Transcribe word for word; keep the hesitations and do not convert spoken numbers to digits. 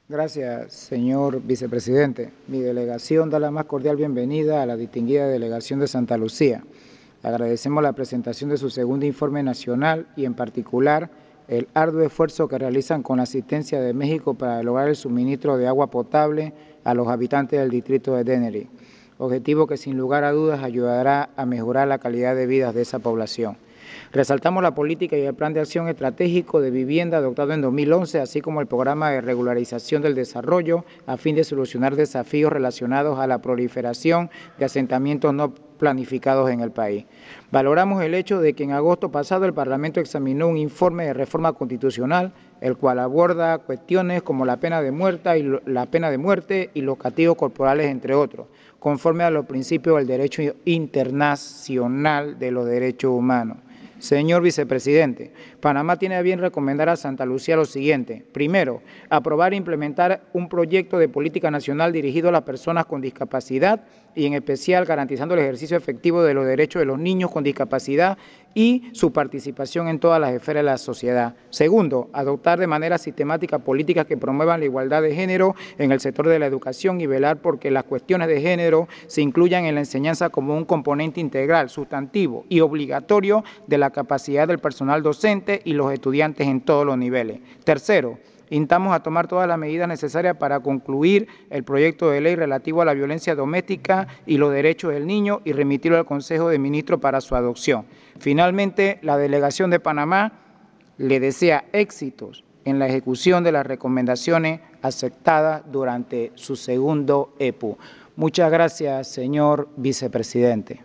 Gracias, señor vicepresidente. Mi delegación da la más cordial bienvenida a la distinguida delegación de Santa Lucía. Agradecemos la presentación de su segundo informe nacional y, en particular, el arduo esfuerzo que realizan con la asistencia de México para lograr el suministro de agua potable a los habitantes del distrito de Dennery, objetivo que sin lugar a dudas ayudará a mejorar la calidad de vida de esa población. Resaltamos la política y el plan de acción estratégico de vivienda adoptado en dos mil once, así como el programa de regularización del desarrollo a fin de solucionar desafíos relacionados a la proliferación de asentamientos no planificados en el país. Valoramos el hecho de que en agosto pasado el Parlamento examinó un informe de reforma constitucional, el cual aborda cuestiones como la pena de muerte y, la pena de muerte y los castigos corporales, entre otros, conforme a los principios del derecho internacional de los derechos humanos. Señor vicepresidente, Panamá tiene a bien recomendar a Santa Lucía lo siguiente. Primero, aprobar e implementar un proyecto de política nacional dirigido a las personas con discapacidad y, en especial, garantizando el ejercicio efectivo de los derechos de los niños con discapacidad y su participación en todas las esferas de la sociedad. Segundo, adoptar de manera sistemática políticas que promuevan la igualdad de género en el sector de la educación y velar por que las cuestiones de género se incluyan en la enseñanza como un componente integral, sustantivo y obligatorio de la capacidad del personal docente y los estudiantes en todos los niveles. Tercero, instamos a tomar todas las medidas necesarias para concluir el proyecto de ley relativo a la violencia doméstica y los derechos del niño y remitirlo al Consejo de Ministros para su adopción. Finalmente, la delegación de Panamá le desea éxitos en la ejecución de las recomendaciones aceptadas durante su segundo E P U. Muchas gracias, señor vicepresidente.